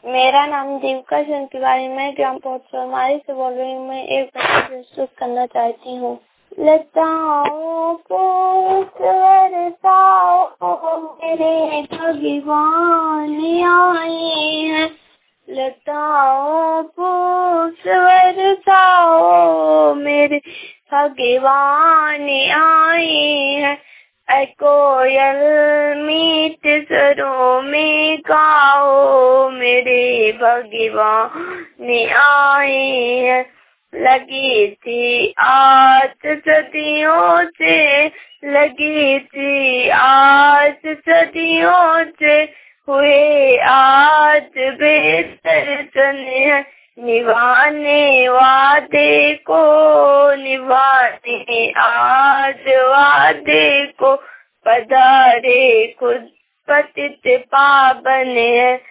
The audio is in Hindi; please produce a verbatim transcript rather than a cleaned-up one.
मेरा नाम दीपिका सिंह तिवारी, मैं ग्राम पोटसरमारी से बोल रही हूँ। मैं एक पत्र प्रस्तुत करना चाहती हूँ। लताओं को बरसाओ मेरे भगवान आए हैं, लताओं को बरसाओ मेरे भगवान आए हैं। ऐ कोयल मीठ स्वरों में गाओ मेरे भगवान आए हैं। लगी थी आस सदियों से, लगी थी आस सदियों से, हुए आज बेहतर चने निभाने वादे को, निभाने आज वादे को, पधारे खुद पतित पावन है।